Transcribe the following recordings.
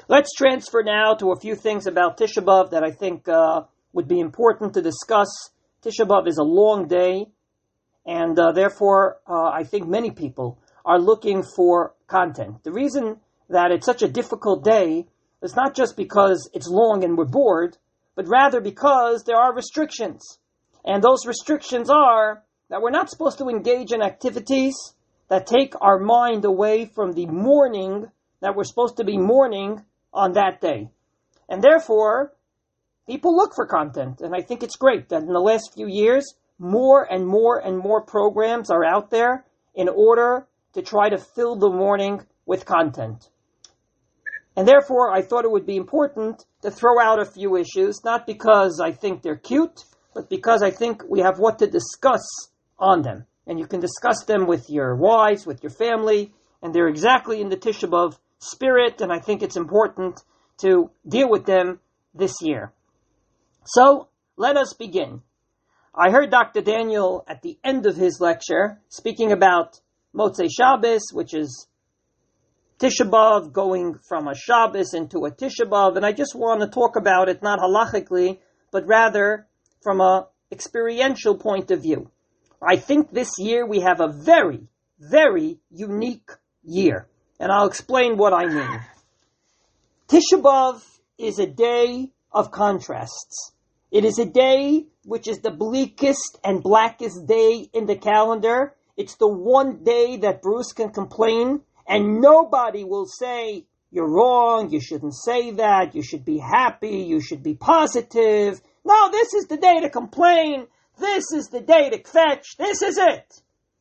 Let's transfer now to a few things about Tisha B'Av that I think would be important to discuss. Tisha B'Av is a long day, and therefore I think many people are looking for content. The reason that it's such a difficult day is not just because it's long and we're bored, but rather because there are restrictions. And those restrictions are that we're not supposed to engage in activities that take our mind away from the mourning that we're supposed to be mourning on that day. And therefore, people look for content. And I think it's great that in the last few years, more and more and more programs are out there in order to try to fill the morning with content. And therefore, I thought it would be important to throw out a few issues, not because I think they're cute, but because I think we have what to discuss on them. And you can discuss them with your wives, with your family, and they're exactly in the Tisha B'Av spirit, and I think it's important to deal with them this year. So, let us begin. I heard Dr. Daniel at the end of his lecture speaking about Motzei Shabbos, which is Tisha B'Av going from a Shabbos into a Tisha B'Av, and I just want to talk about it not halachically, but rather from a experiential point of view. I think this year we have a very, very unique year. And I'll explain what I mean. Tisha B'Av is a day of contrasts. It is a day which is the bleakest and blackest day in the calendar. It's the one day that Bruce can complain, and nobody will say, you're wrong, you shouldn't say that, you should be happy, you should be positive. No, this is the day to complain. This is the day to kvetch. This is it.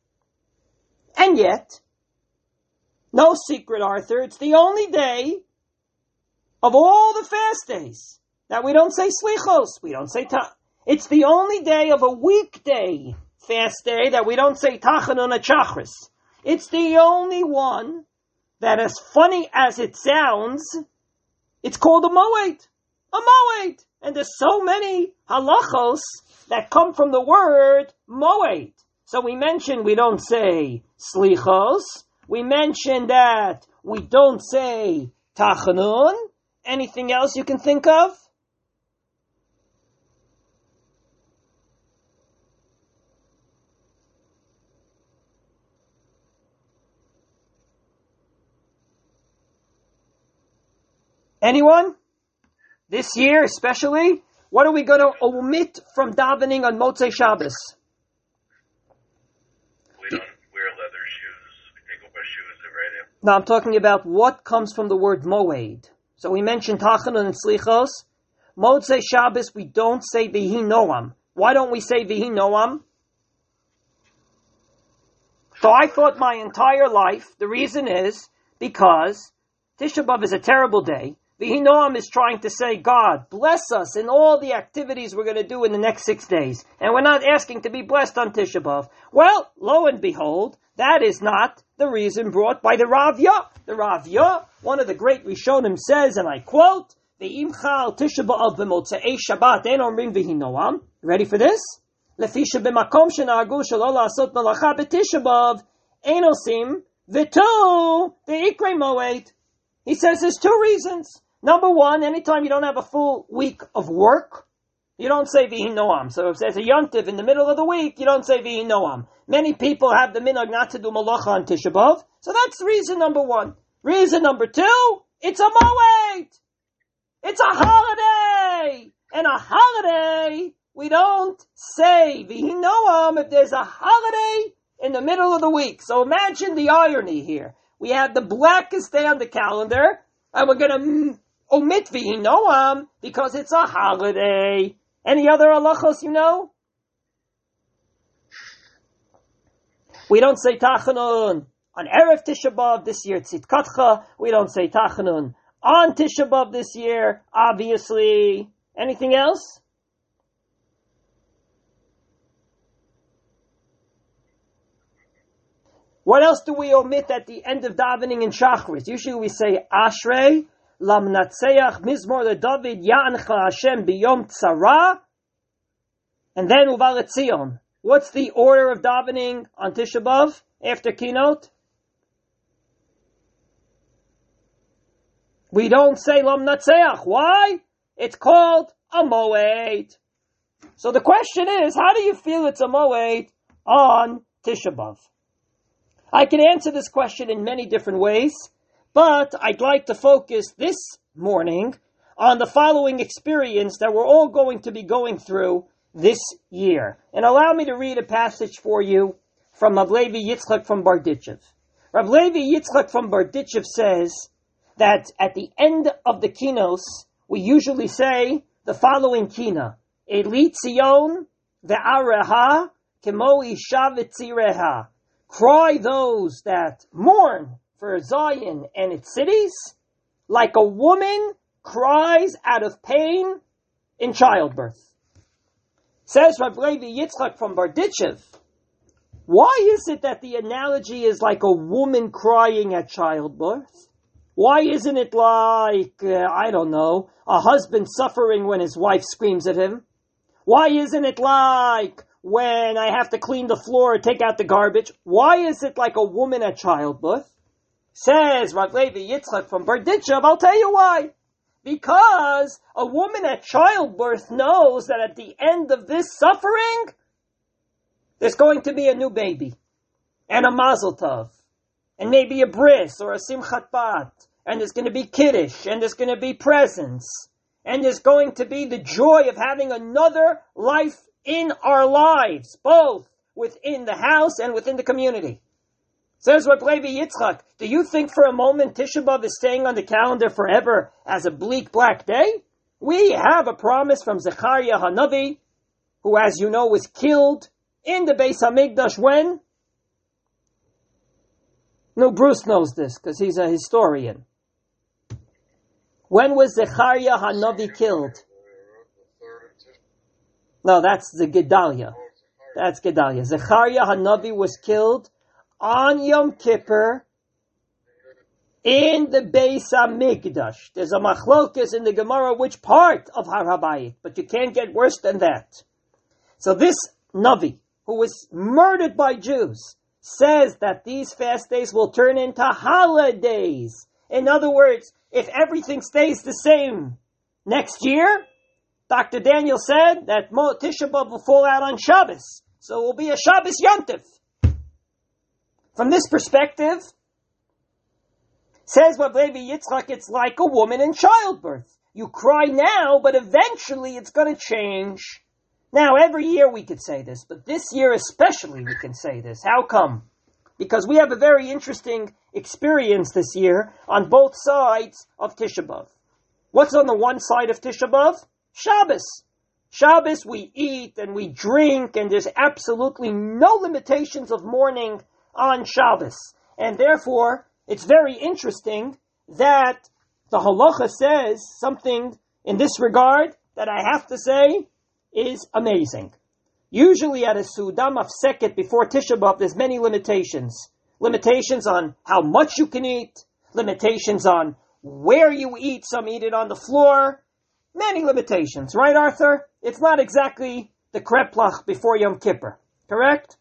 And yet, no secret, Arthur, it's the only day of all the fast days that we don't say slichos, we don't say it's the only day of a weekday fast day that we don't say tachanun chachris. It's the only one that, as funny as it sounds, it's called a moed. A moed. And there's so many halachos that come from the word moed. So we mentioned we don't say slichos. We mentioned that we don't say tachanun. Anything else you can think of? Anyone? This year especially, what are we going to omit from davening on Motzei Shabbos? We don't wear leather shoes. We take off our shoes right now. No, I'm talking about what comes from the word moed. So we mentioned tachanun and slichos. Motzei Shabbos, we don't say vihi noam. Why don't we say vihi noam? So I thought my entire life, the reason is because Tisha B'Av is a terrible day. Vihi noam is trying to say, God, bless us in all the activities we're going to do in the next 6 days. And we're not asking to be blessed on Tisha B'Av. Well, lo and behold, that is not the reason brought by the Rav Yah. The Rav Yah, one of the great Rishonim, says, and I quote, Ve'im chal Tisha B'Av b'motzei Shabbat ein omrim vihi noam. Ready for this? Lefi shebemakom shenahagu shelo la'asot malacha b'Tisha B'Av ein osim v'tu de'ikre moed. He says there's 2 reasons. Number one, anytime you don't have a full week of work, you don't say vihi noam. So if there's a yontiv in the middle of the week, you don't say vihi noam. Many people have the minhag not to do malacha on Tisha B'Av. So that's reason number 1. Reason number 2, it's a moed. It's a holiday. And a holiday, we don't say vihi noam if there's a holiday in the middle of the week. So imagine the irony here. We have the blackest day on the calendar, and we're going to omit vihi noam because it's a holiday. Any other halachos you know? We don't say tachanun on Erev Tisha B'Av this year, Tzitkatcha. We don't say tachanun on Tisha B'Av this year, obviously. Anything else? What else do we omit at the end of davening in Shachris? Usually we say Ashrei Lamnatseach Mizmor LeDavid Ya'ancha Hashem Biyom Tzara, and then Uval Etzion. What's the order of davening on Tisha B'Av after keynote? We don't say Lom Natseach. Why? It's called a Moed. So the question is, how do you feel it's a Moed on Tisha B'Av? I can answer this question in many different ways, but I'd like to focus this morning on the following experience that we're all going to be going through this year. And allow me to read a passage for you from Rav Levi Yitzchak from Bardichev. Rav Levi Yitzchak from Bardichev says that at the end of the kinos, we usually say the following kina: Eli Tzion ve'areha kemo isha v'tzireha. Cry those that mourn for Zion and its cities, like a woman cries out of pain in childbirth. Says Rav Levi Yitzchak from Bardichev, why is it that the analogy is like a woman crying at childbirth? Why isn't it like, a husband suffering when his wife screams at him? Why isn't it like when I have to clean the floor or take out the garbage? Why is it like a woman at childbirth? Says Rav Levi Yitzchak from Bardichev, I'll tell you why. Because a woman at childbirth knows that at the end of this suffering, there's going to be a new baby, and a mazel tov, and maybe a bris or a simchat bat, and there's going to be kiddush, and there's going to be presents, and there's going to be the joy of having another life in our lives, both within the house and within the community. Says Rav Levi Yitzchak, do you think for a moment Tisha B'Av is staying on the calendar forever as a bleak black day? We have a promise from Zechariah Hanavi, who, as you know, was killed in the Beis Hamikdash when? No, Bruce knows this because he's a historian. When was Zechariah Hanavi killed? No, that's the Gedaliah. That's Gedaliah. Zechariah Hanavi was killed on Yom Kippur in the Beis Hamikdash. There's a machlokas in the Gemara which part of Har HaBayit, but you can't get worse than that. So this Navi, who was murdered by Jews, says that these fast days will turn into holidays. In other words, if everything stays the same next year, Dr. Daniel said that Tisha B'Av will fall out on Shabbos. So it will be a Shabbos Yontif. From this perspective, says Rav Levi Yitzchak, it's like a woman in childbirth. You cry now, but eventually it's going to change. Now, every year we could say this, but this year especially we can say this. How come? Because we have a very interesting experience this year on both sides of Tisha B'Av. What's on the one side of Tisha B'Av? Shabbos. Shabbos, we eat and we drink, and there's absolutely no limitations of mourning on Shabbos. And therefore, it's very interesting that the halacha says something in this regard that I have to say is amazing. Usually at a Suda Mafseket before Tisha B'Av, there's many limitations. Limitations on how much you can eat, limitations on where you eat, some eat it on the floor, many limitations, right, Arthur? It's not exactly the kreplach before Yom Kippur, correct?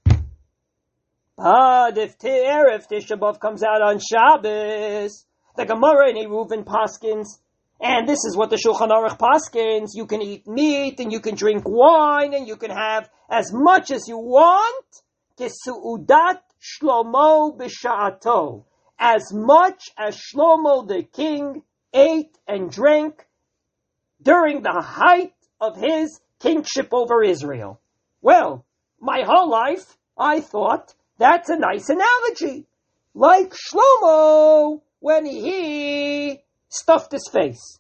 But if Erev Tisha B'Av comes out on Shabbos, the Gemara in Eruvin paskins, and this is what the Shulchan Aruch paskins, you can eat meat, and you can drink wine, and you can have as much as you want, Kesu'udat Shlomo b'sha'ato, as much as Shlomo the king ate and drank during the height of his kingship over Israel. Well, my whole life, I thought, that's a nice analogy. Like Shlomo, when he stuffed his face.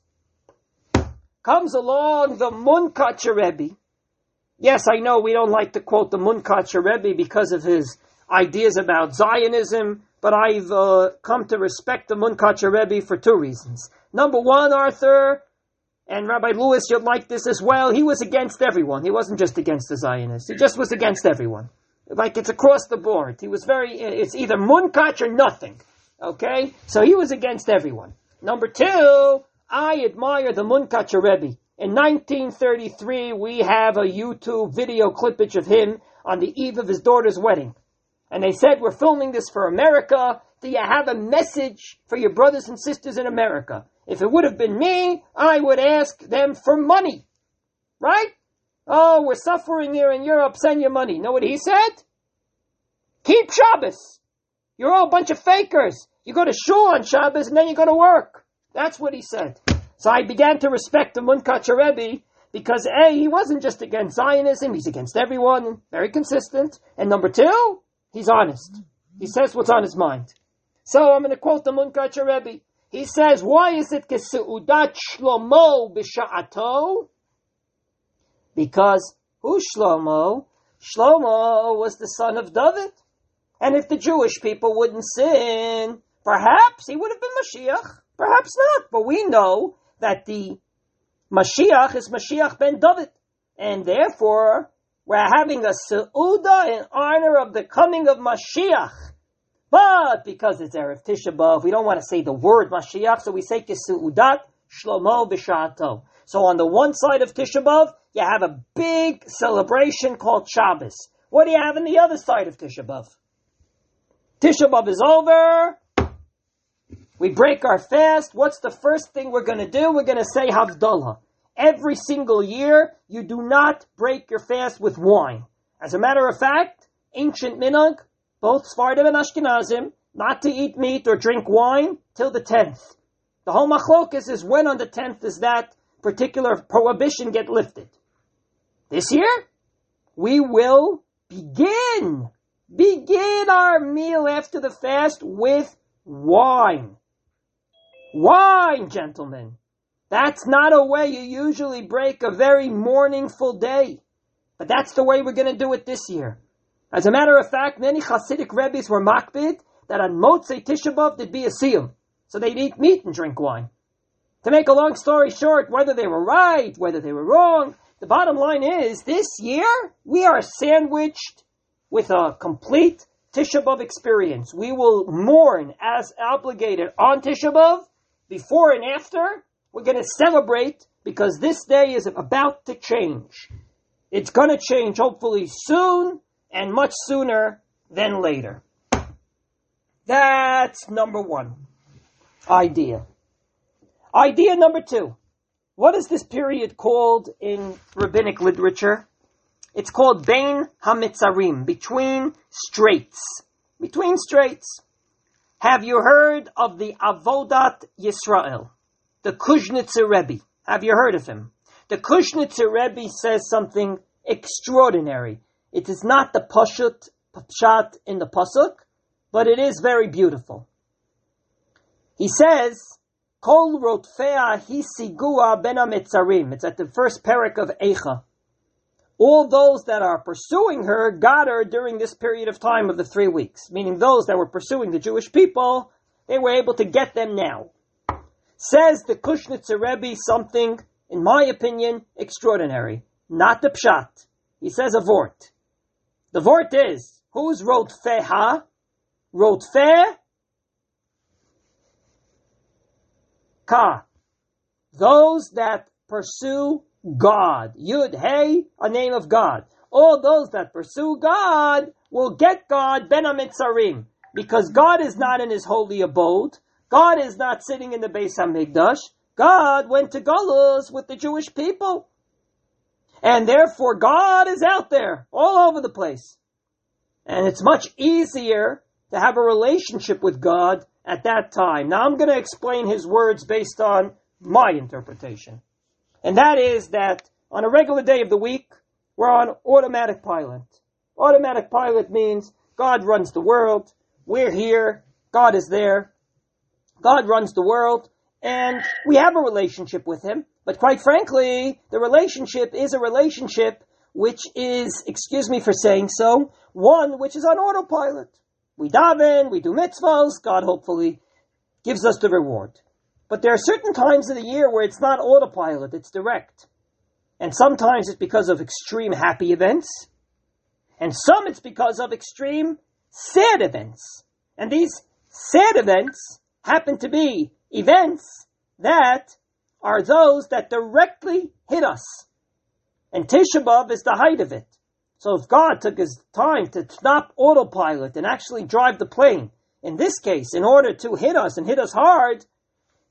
Comes along the Munkacher Rebbe. Yes, I know we don't like to quote the Munkacher Rebbe because of his ideas about Zionism, but I've come to respect the Munkacher Rebbe for two reasons. Number one, Arthur, and Rabbi Lewis, you'd like this as well, he was against everyone. He wasn't just against the Zionists. He just was against everyone. Like, it's across the board. He was it's either Munkach or nothing. Okay? So he was against everyone. Number two, I admire the Munkacher Rebbe. In 1933, we have a YouTube video clippage of him on the eve of his daughter's wedding. And they said, we're filming this for America. Do you have a message for your brothers and sisters in America? If it would have been me, I would ask them for money. Right? Oh, we're suffering here in Europe, send your money. Know what he said? Keep Shabbos. You're all a bunch of fakers. You go to shul on Shabbos and then you go to work. That's what he said. So I began to respect the Munkacher Rebbe because A, he wasn't just against Zionism, he's against everyone, very consistent. And number two, he's honest. He says what's on his mind. So I'm going to quote the Munkacher Rebbe. He says, why is it Keseudat Shlomo b'sha'ato? Because who's Shlomo? Shlomo was the son of David. And if the Jewish people wouldn't sin, perhaps he would have been Mashiach. Perhaps not. But we know that the Mashiach is Mashiach ben David. And therefore, we're having a Seudah in honor of the coming of Mashiach. But because it's Erev Tisha B'Av, we don't want to say the word Mashiach, so we say Keseudat Shlomo b'sha'ato. So on the one side of Tisha B'Av, you have a big celebration called Shabbos. What do you have on the other side of Tisha B'Av? Tisha B'Av is over. We break our fast. What's the first thing we're going to do? We're going to say Havdalah. Every single year, you do not break your fast with wine. As a matter of fact, ancient minhag, both Sfardim and Ashkenazim, not to eat meat or drink wine till the 10th. The whole machlokas is when on the 10th does that particular prohibition get lifted. This year, we will begin our meal after the fast with wine. Wine, gentlemen. That's not a way you usually break a very mourningful day. But that's the way we're going to do it this year. As a matter of fact, many Hasidic Rebbes were makbid that on Motzei Tisha B'Av there'd be a siyum. So they'd eat meat and drink wine. To make a long story short, whether they were right, whether they were wrong, the bottom line is, this year, we are sandwiched with a complete Tisha B'Av experience. We will mourn as obligated on Tisha B'Av, before and after. We're going to celebrate because this day is about to change. It's going to change hopefully soon and much sooner than later. That's number one. Idea. Idea number two. What is this period called in rabbinic literature? It's called Bein HaMitzarim, between straits. Between straits. Have you heard of the Avodat Yisrael? The Kushnitzer Rebbe. Have you heard of him? The Kushnitzer Rebbe says something extraordinary. It is not the Pshat in the Pasuk, but it is very beautiful. He says, Kol Rotfea Hisigua Ben HaMitzarim. It's at the first parak of Eicha. All those that are pursuing her got her during this period of time of the 3 weeks. Meaning those that were pursuing the Jewish people, they were able to get them now. Says the Kushnitzer Rebbe something, in my opinion, extraordinary. Not the Pshat. He says a vort. The vort is, who's Rotfeha? Rotfeh? Ka. Those that pursue God. Yud, Hey, a name of God. All those that pursue God will get God Ben HaMitzarim. Because God is not in his holy abode. God is not sitting in the Beis HaMikdash. God went to Golus with the Jewish people. And therefore God is out there, all over the place. And it's much easier to have a relationship with God at that time. Now I'm going to explain his words based on my interpretation. And that is that on a regular day of the week, we're on automatic pilot. Automatic pilot means God runs the world. We're here. God is there. God runs the world. And we have a relationship with him. But quite frankly, the relationship is a relationship which is, excuse me for saying so, one which is on autopilot. We daven, we do mitzvahs, God hopefully gives us the reward. But there are certain times of the year where it's not autopilot, it's direct. And sometimes it's because of extreme happy events. And some it's because of extreme sad events. And these sad events happen to be events that are those that directly hit us. And Tisha B'Av is the height of it. So if God took his time to stop autopilot and actually drive the plane, in this case, in order to hit us and hit us hard,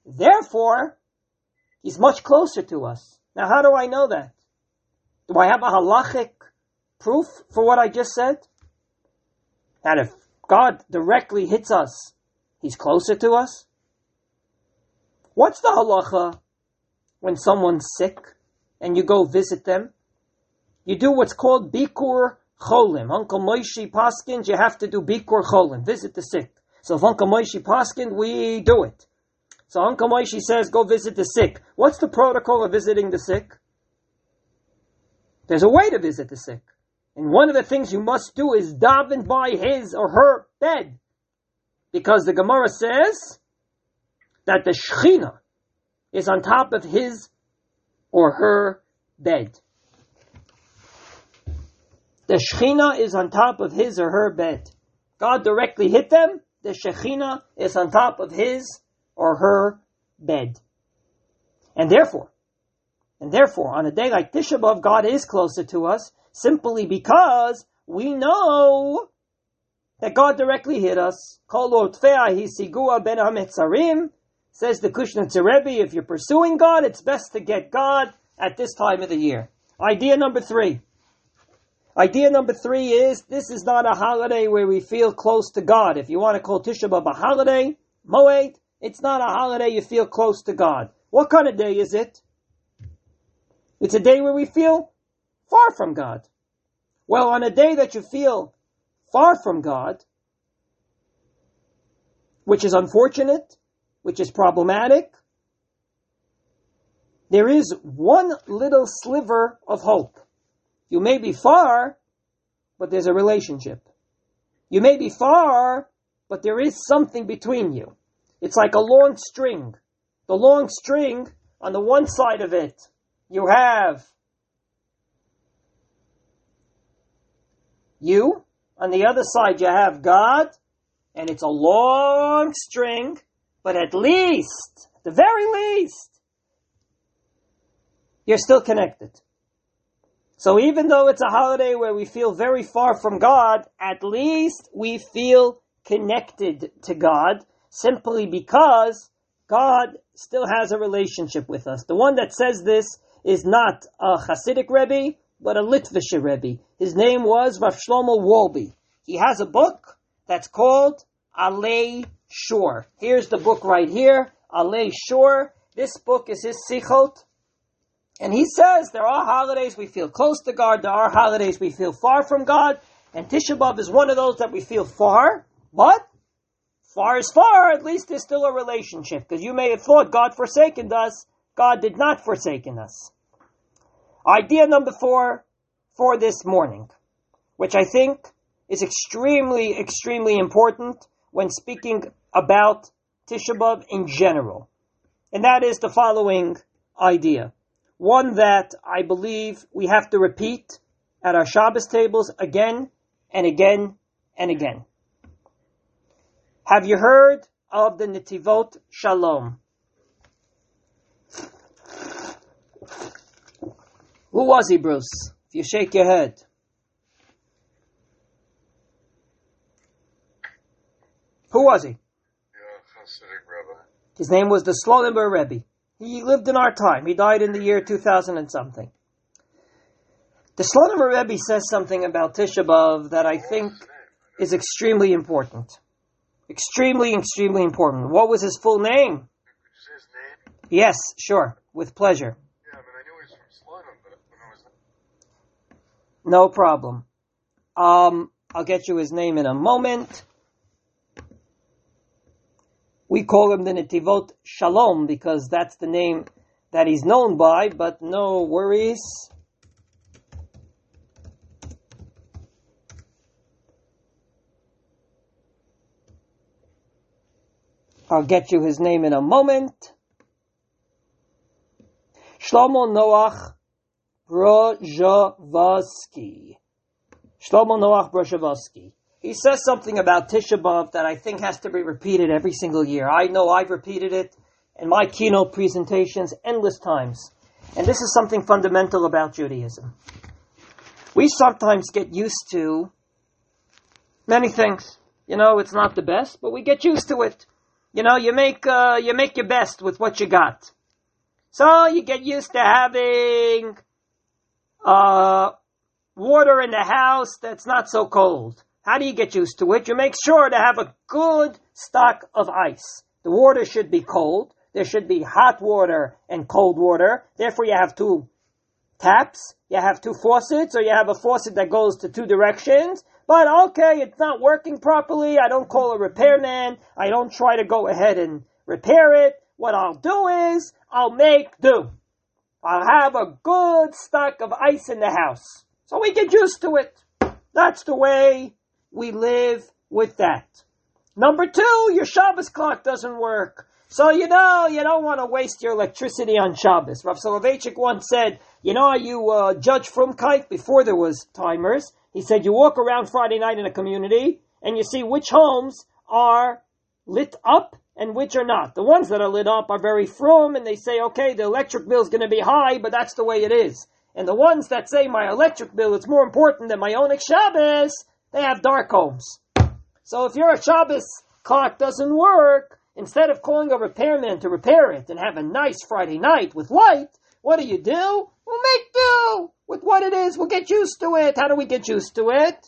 Therefore, he's much closer to us. Now, how do I know that? Do I have a halachic proof for what I just said? That if God directly hits us, he's closer to us? What's the halacha when someone's sick and you go visit them? You do what's called Bikur Cholim. Uncle Moshe Paskind, you have to do Bikur Cholim, visit the sick. So if Uncle Moshe Paskind, we do it. So Uncle Moshe says, go visit the sick. What's the protocol of visiting the sick? There's a way to visit the sick. And one of the things you must do is daven by his or her bed. Because the Gemara says that the Shechina is on top of his or her bed. The Shechina is on top of his or her bed. God directly hit them. The Shechina is on top of his or her bed. And therefore, on a day like Tisha B'Av, God is closer to us simply because we know that God directly hit us. Kol ortfei hisigua ben hametzarim, says the Kushnitzer Rebbe, if you're pursuing God, it's best to get God at this time of the year. Idea number 3. Idea number 3 is, this is not a holiday where we feel close to God. If you want to call Tisha B'Av a holiday, Moed, it's not a holiday you feel close to God. What kind of day is it? It's a day where we feel far from God. Well, on a day that you feel far from God, which is unfortunate, which is problematic, there is one little sliver of hope. You may be far, but there's a relationship. You may be far, but there is something between you. It's like a long string. The long string, on the one side of it, you have you. On the other side, you have God. And it's a long string, but at least, at the very least, you're still connected. So even though it's a holiday where we feel very far from God, at least we feel connected to God, simply because God still has a relationship with us. The one that says this is not a Hasidic Rebbe, but a Litvische Rebbe. His name was Rav Shlomo Wolbe. He has a book that's called Alei Shor. Here's the book right here, Alei Shor. This book is his Sichot. And he says there are holidays we feel close to God, there are holidays we feel far from God, and Tisha B'Av is one of those that we feel far, but far is far, at least there's still a relationship, because you may have thought God forsaken us. God did not forsaken us. Idea number 4 for this morning, which I think is extremely, extremely important when speaking about Tisha B'Av in general. And that is the following idea. One that I believe we have to repeat at our Shabbos tables again and again and again. Have you heard of the Netivot Shalom? Who was he, Bruce? If you shake your head. Who was he? Yeah, Hasidic Rebbe. His name was the Slonimer Rebbe. He lived in our time. He died in the year 2000 and something. The Slonimer Rebbe says something about Tisha B'Av that I think is extremely important. Extremely, extremely important. What was his full name? Could you say his name? Yes, sure. With pleasure. Yeah, I knew he was from Slonim, but I don't know his name. No problem. I'll get you his name in a moment. We call him the Netivot Shalom because that's the name that he's known by, but no worries. I'll get you his name in a moment. Shlomo Noach Brozhavsky. Shlomo Noach Brozhavsky. He says something about Tisha B'Av that I think has to be repeated every single year. I know I've repeated it in my keynote presentations endless times. And this is something fundamental about Judaism. We sometimes get used to many things. You know, it's not the best, but we get used to it. You make your best with what you got. So you get used to having water in the house that's not so cold. How do you get used to it? You make sure to have a good stock of ice. The water should be cold. There should be hot water and cold water. Therefore, you have two taps. You have two faucets, or you have a faucet that goes to two directions. But okay, it's not working properly. I don't call a repairman. I don't try to go ahead and repair it. What I'll do is I'll make do. I'll have a good stock of ice in the house. So we get used to it. That's the way we live with that. Number 2, your Shabbos clock doesn't work. So you don't want to waste your electricity on Shabbos. Rav Soloveitchik once said, you Judge Frumkeit, before there was timers, he said you walk around Friday night in a community and you see which homes are lit up and which are not. The ones that are lit up are very frum, and they say, okay, the electric bill is going to be high, but that's the way it is. And the ones that say my electric bill is more important than my Onyx Shabbos, they have dark homes. So if your Shabbos clock doesn't work, instead of calling a repairman to repair it and have a nice Friday night with light, what do? We'll make do with what it is. We'll get used to it. How do we get used to it?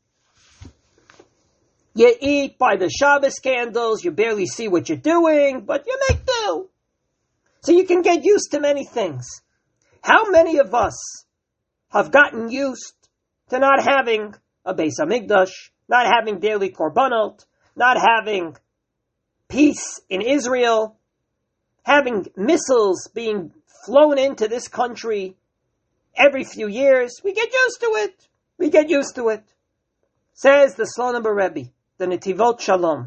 You eat by the Shabbos candles. You barely see what you're doing, but you make do. So you can get used to many things. How many of us have gotten used to not having a Beis Hamikdash, not having daily korbanot, not having peace in Israel, having missiles being flown into this country every few years? We get used to it. We get used to it. Says the Slonim Rebbe, the Netivot Shalom,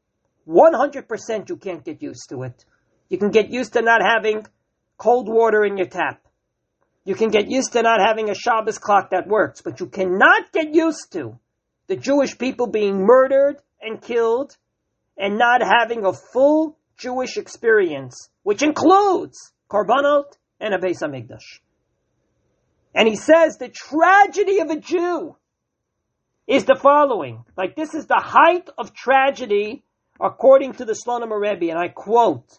100% you can't get used to it. You can get used to not having cold water in your tap. You can get used to not having a Shabbos clock that works, but you cannot get used to the Jewish people being murdered and killed and not having a full Jewish experience, which includes korbanot and a Beis Hamikdash. And he says the tragedy of a Jew is the following. Like, this is the height of tragedy according to the Slonim Rebbe, and I quote,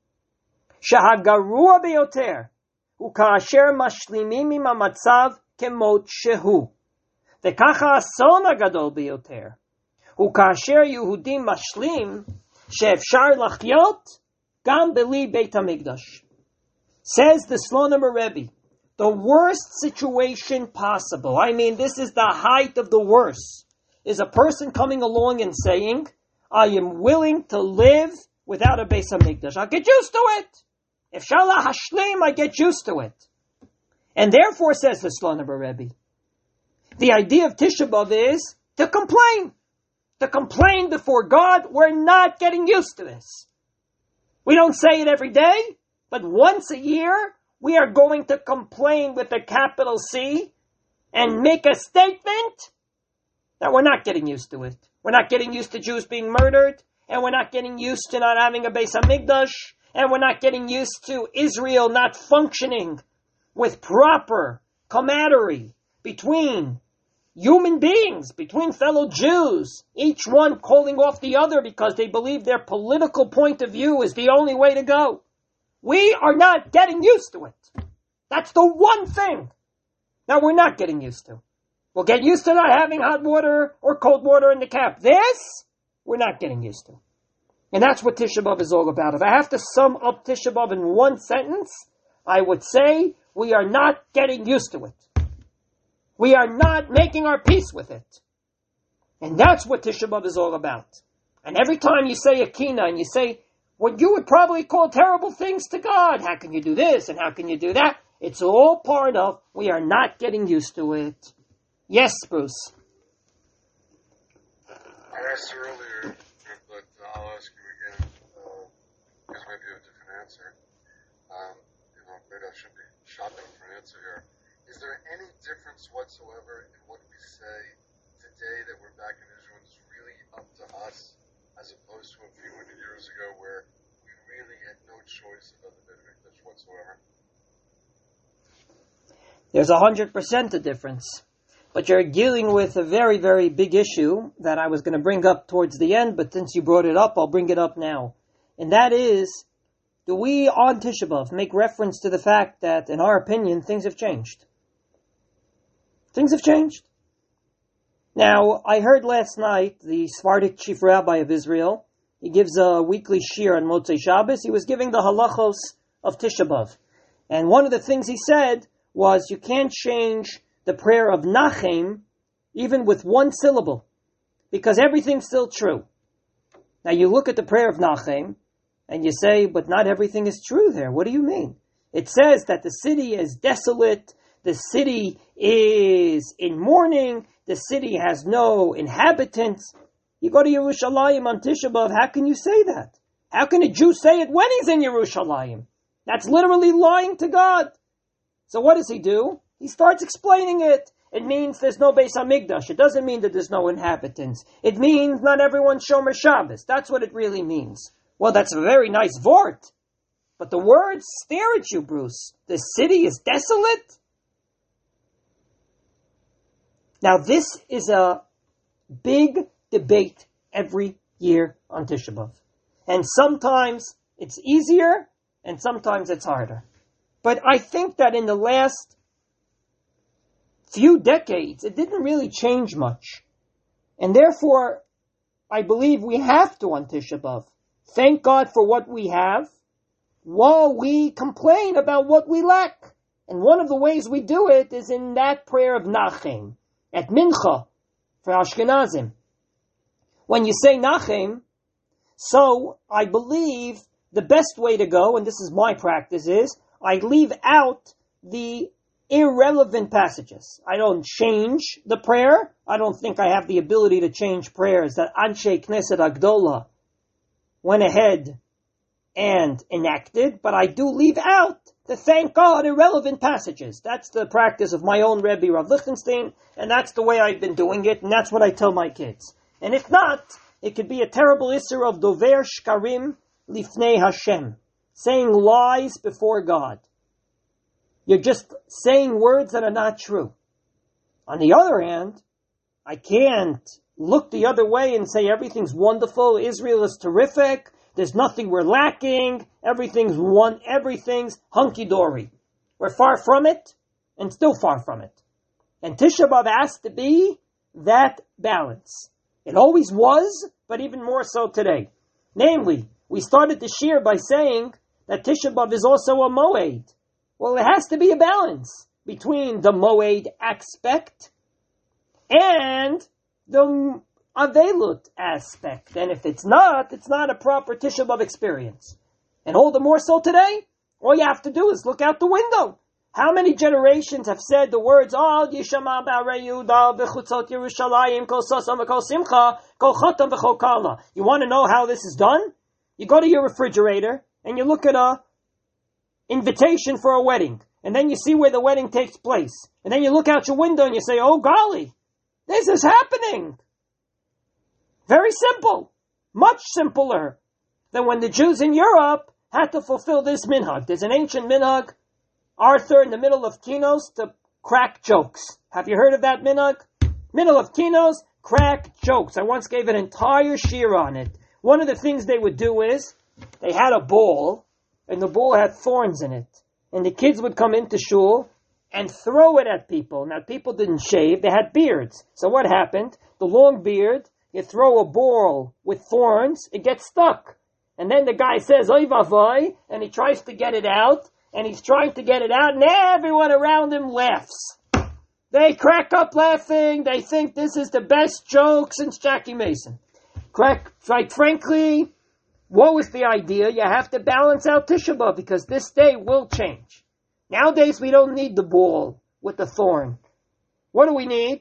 Shahagarua beyoter ukasher mashlimim im hamatzav kemot shehu vekacha ason hagadol beyoter ukasher Yehudim mashlim sheefshar lachyot gam beli Beit Hamikdash. Says the Slonim Rebbe, the worst situation possible, I mean, this is the height of the worst, is a person coming along and saying, I am willing to live without a Beis Hamikdash. I'll get used to it. If Shala Hashlim, I get used to it. And therefore, says the Slonim Rebbe, the idea of Tisha B'Av is to complain. To complain before God, we're not getting used to this. We don't say it every day, but once a year, we are going to complain with a capital C and make a statement that we're not getting used to it. We're not getting used to Jews being murdered, and we're not getting used to not having a Beis Hamikdash, and we're not getting used to Israel not functioning with proper camaraderie between human beings, between fellow Jews, each one calling off the other because they believe their political point of view is the only way to go. We are not getting used to it. That's the one thing that we're not getting used to. We'll get used to not having hot water or cold water in the cap. This, we're not getting used to. And that's what Tisha B'Av is all about. If I have to sum up Tisha B'Av in one sentence, I would say we are not getting used to it. We are not making our peace with it. And that's what Tisha B'Av is all about. And every time you say a kina and you say what you would probably call terrible things to God, how can you do this and how can you do that? It's all part of we are not getting used to it. Yes, Bruce. I asked you earlier, but I'll ask you again, because maybe you have a different answer. Maybe I should be shopping for an answer here. Is there any difference whatsoever in what we say today that we're back in Israel and it's really up to us, as opposed to a few hundred years ago where we really had no choice about the Beit Hamikdash whatsoever? There's 100% a difference. But you're dealing with a very, very big issue that I was going to bring up towards the end, but since you brought it up, I'll bring it up now. and that is, do we on Tisha B'Av make reference to the fact that, in our opinion, things have changed? Things have changed. Now, I heard last night the Sephardic chief rabbi of Israel, he gives a weekly shir on Motzei Shabbos. He was giving the halachos of Tisha B'Av. And one of the things he said was you can't change the prayer of Nachem even with one syllable, because everything's still true. Now you look at the prayer of Nachem, and you say, but not everything is true there. What do you mean? It says that the city is desolate, the city is in mourning, the city has no inhabitants. You go to Yerushalayim on Tisha B'Av, how can you say that? How can a Jew say it when he's in Yerushalayim? That's literally lying to God. So what does he do? He starts explaining it. It means there's no Beis HaMikdash. It doesn't mean that there's no inhabitants. It means not everyone's Shomer Shabbos. That's what it really means. Well, that's a very nice vort. But the words stare at you, Bruce. The city is desolate? Now, this is a big debate every year on Tisha B'Av. And sometimes it's easier, and sometimes it's harder. But I think that in the last few decades, it didn't really change much. And therefore, I believe we have to on Tisha B'Av thank God for what we have while we complain about what we lack. And one of the ways we do it is in that prayer of Nachem, at Mincha, for Ashkenazim. When you say Nachem, so I believe the best way to go, and this is my practice, is I leave out the irrelevant passages. I don't change the prayer. I don't think I have the ability to change prayers that Anshe Knesset Agdola went ahead and enacted, but I do leave out the thank God irrelevant passages. That's the practice of my own Rebbe Rav Lichtenstein, and that's the way I've been doing it, and that's what I tell my kids. And if not, it could be a terrible issur of Dover Shkarim Lifnei Hashem, saying lies before God. You're just saying words that are not true. On the other hand, I can't look the other way and say everything's wonderful, Israel is terrific, there's nothing we're lacking, everything's hunky-dory. We're far from it, and still far from it. And Tisha B'Av has to be that balance. It always was, but even more so today. Namely, we started the shir by saying that Tisha B'Av is also a moed. Well, it has to be a balance between the moed aspect and the avelut aspect. And if it's not a proper Tisha B'Av experience. And all the more so today, all you have to do is look out the window. How many generations have said the words, Al Yishama Ba'arei Yehuda v'chutzot Yerushalayim kol sasam v'kol simcha kol chotam v'kol kala. You want to know how this is done? You go to your refrigerator and you look at a invitation for a wedding. And then you see where the wedding takes place. And then you look out your window and you say, oh golly, this is happening. Very simple. Much simpler than when the Jews in Europe had to fulfill this minhag. There's an ancient minhag, Arthur, in the middle of kinos, to crack jokes. Have you heard of that minhag? Middle of kinos, crack jokes. I once gave an entire shir on it. One of the things they would do is, they had a ball, and the ball had thorns in it. And the kids would come into shul and throw it at people. Now, people didn't shave, they had beards. So what happened? The long beard, you throw a ball with thorns, it gets stuck. And then the guy says, oy vavoy, and he tries to get it out, and he's trying to get it out, and everyone around him laughs. They crack up laughing, they think this is the best joke since Jackie Mason. Quite frankly, what was the idea? You have to balance out Tisha B'Av, because this day will change. Nowadays, we don't need the ball with the thorn. What do we need?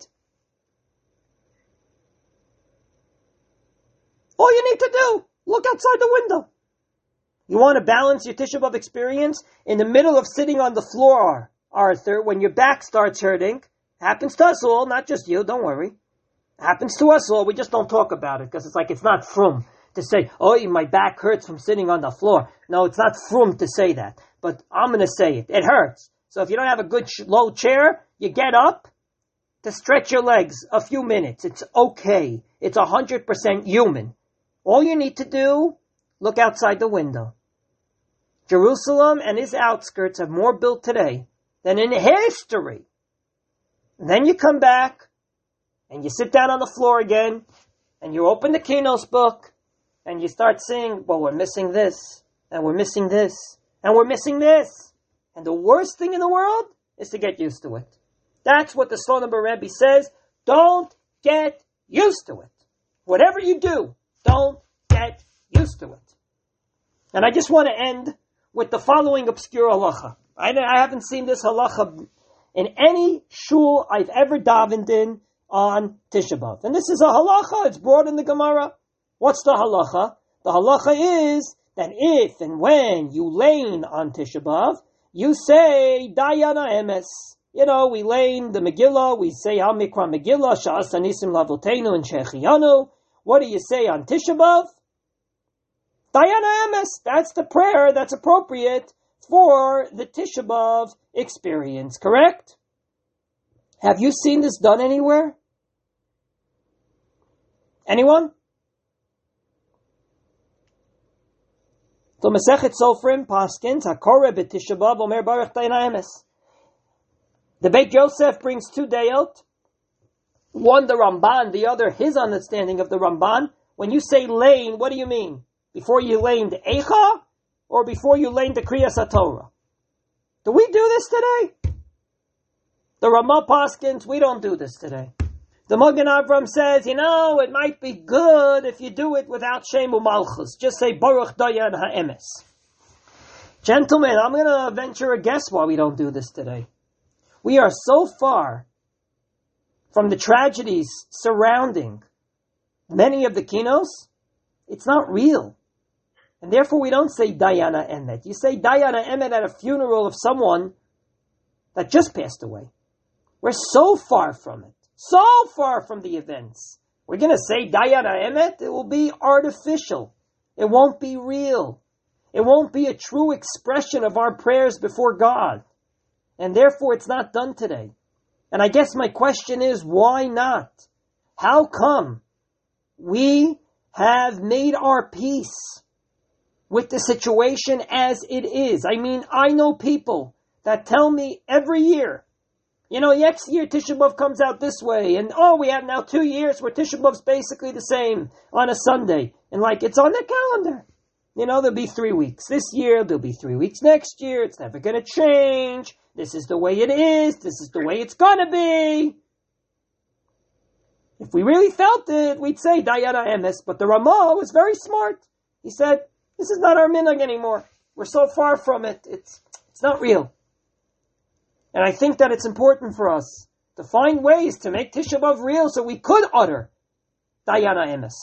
All you need to do, look outside the window. You want to balance your Tisha B'Av experience? In the middle of sitting on the floor, Arthur, when your back starts hurting, happens to us all, not just you, don't worry. Happens to us all, we just don't talk about it, because it's like it's not frum to say, oh, my back hurts from sitting on the floor. No, it's not frum to say that, but I'm going to say it. It hurts. So if you don't have a good low chair, you get up to stretch your legs a few minutes. It's okay. It's 100% human. All you need to do, look outside the window. Jerusalem and its outskirts have more built today than in history. And then you come back, and you sit down on the floor again, and you open the Kinos book, and you start saying, well, we're missing this, and we're missing this, and we're missing this. And the worst thing in the world is to get used to it. That's what the Slonim Rebbe says. Don't get used to it. Whatever you do, don't get used to it. And I just want to end with the following obscure halacha. I haven't seen this halacha in any shul I've ever davened in on Tisha B'Av. And this is a halacha, it's brought in the Gemara. What's the halacha? The halacha is that if and when you lane on Tisha B'Av, you say Dayana Emes. You know, we lane the Megillah, we say Al Mikra Megillah, Sha'as Anisim Lavotenu and Shechianu. What do you say on Tisha B'Av? Dayana Emes. That's the prayer that's appropriate for the Tisha B'Av experience, correct? Have you seen this done anywhere? Anyone? So Masechet Sofrim paskins Hakore b'Tisha B'Av Omer Baruch Dayana Emes. The Beit Yosef brings two dayot. One the Ramban, the other his understanding of the Ramban. When you say lane, what do you mean? Before you lane the Eicha, or before you lane the Kriyas HaTorah? Do we do this today? The Ramah paskins, we don't do this today. The Magen Avram says, it might be good if you do it without Shem U'Malchus. Just say Baruch Dayan HaEmes. Gentlemen, I'm going to venture a guess why we don't do this today. We are so far from the tragedies surrounding many of the kinos, it's not real. And therefore we don't say Dayana Emet. You say Dayana Emet at a funeral of someone that just passed away. We're so far from it. So far from the events. We're going to say Dayana Emet, it will be artificial. It won't be real. It won't be a true expression of our prayers before God. And therefore it's not done today. And I guess my question is, why not? How come we have made our peace with the situation as it is? I mean, I know people that tell me every year, next year Tisha B'Av comes out this way, and we have now 2 years where Tisha B'Av's basically the same on a Sunday. And it's on the calendar. There'll be 3 weeks this year, there'll be 3 weeks next year, it's never going to change. This is the way it is. This is the way it's going to be. If we really felt it, we'd say Dayana Emes. But the Ramah was very smart. He said, this is not our minhag anymore. We're so far from it. It's not real. And I think that it's important for us to find ways to make Tisha B'Av real so we could utter Dayana Emes.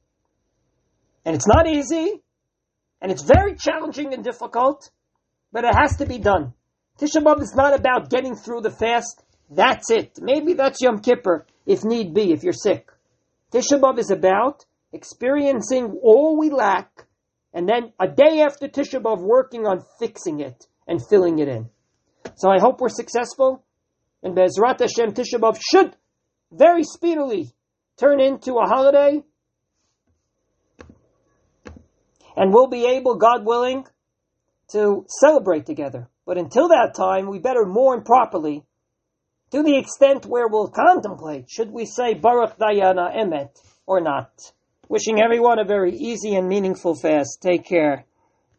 And it's not easy. And it's very challenging and difficult. But it has to be done. Tisha B'Av is not about getting through the fast. That's it. Maybe that's Yom Kippur, if need be, if you're sick. Tisha B'Av is about experiencing all we lack, and then a day after Tisha B'Av working on fixing it and filling it in. So I hope we're successful, and Be'ezrat Hashem, Tisha B'Av should very speedily turn into a holiday, and we'll be able, God willing, to celebrate together. But until that time, we better mourn properly, to the extent where we'll contemplate, should we say Baruch Dayana Emet or not. Wishing everyone a very easy and meaningful fast. Take care.